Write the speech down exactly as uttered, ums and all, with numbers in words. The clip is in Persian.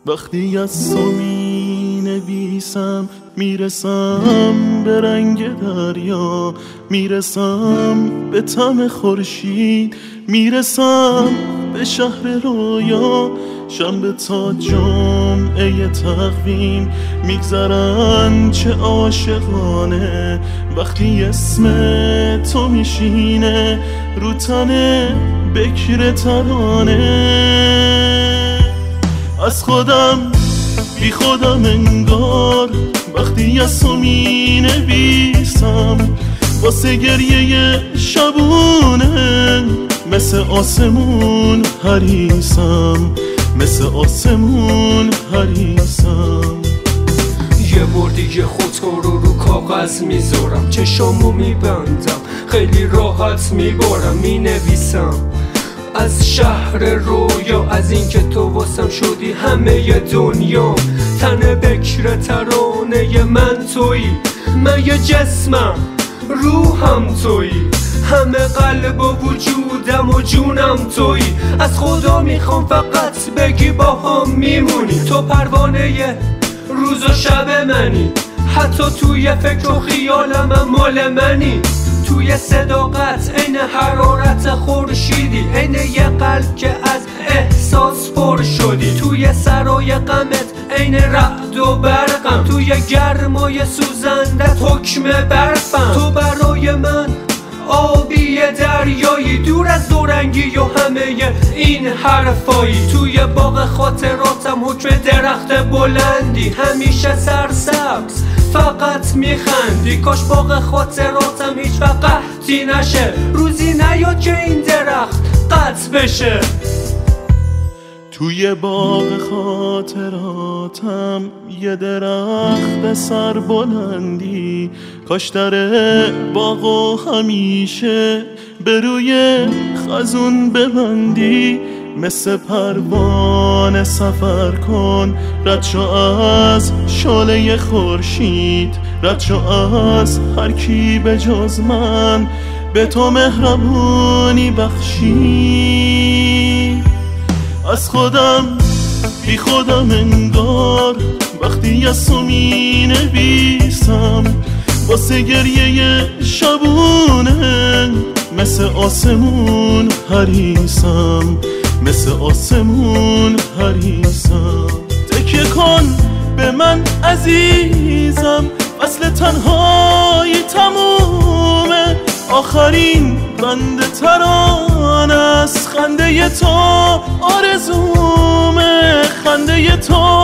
وقتی از تو می نویسم میرسم به رنگ دریا، میرسم به طعم خورشید، میرسم به شهر رویا. شنبه تا جمعه تقویم میگذرن چه عاشقانه، وقتی اسم تو میشینه رو تن بکر ترانه. از خودم بی خودم انگار وقتی از تو می نویسم، واسه گریه شبونه مثل آسمون حریصم، مثل آسمون حریصم. یه بار دیگه خودت رو رو کاغذ میذارم، چشامو میبندم خیلی راحت میبارم، مینویسم از شهر رویا، از این که تو واسم شدی همه دنیا. تن بکر ترانه من تویی، من یه جسمم روحم تویی، همه قلب و وجودم و جونم تویی. از خدا میخوام فقط بگی با هم میمونی، تو پروانه روز و شب منی، حتی توی فکر و خیالم مال منی. توی صداقت عین حرارت خورشیدی، عین یه قلب که از احساس پر شدی. توی سرای غمت عین رعد و برقم، توی گرمای سوزندت حکم برفم. تو برای من آبی دریایی، دور از دورنگی و همه این حرفایی. توی باغ خاطراتم حکم درخت بلندی، همیشه سرسبز فقط میخندی. کاش باغ خاطراتم هیچ وقت قحطی نشه، روزی نیاد که این درخت قطع بشه. توی باغ خاطراتم یه درخت سر بلندی، کاش در باغو همیشه به روی خزون ببندی. مثل پروانه سفر کن، رد شو از شعله خورشید، رد شو از هر کی به جز من به تو مهربونی بخشی. از خودم بی خودم انگار وقتی از تو می نویسم، واسه گریه شبونه مثل آسمون حریصم، مثل آسمون حریصم. تکیه کن به من عزیزم، وصل تنهایی تمومه، آخرین بند ترانه است. خنده تو آرزومه، خنده تو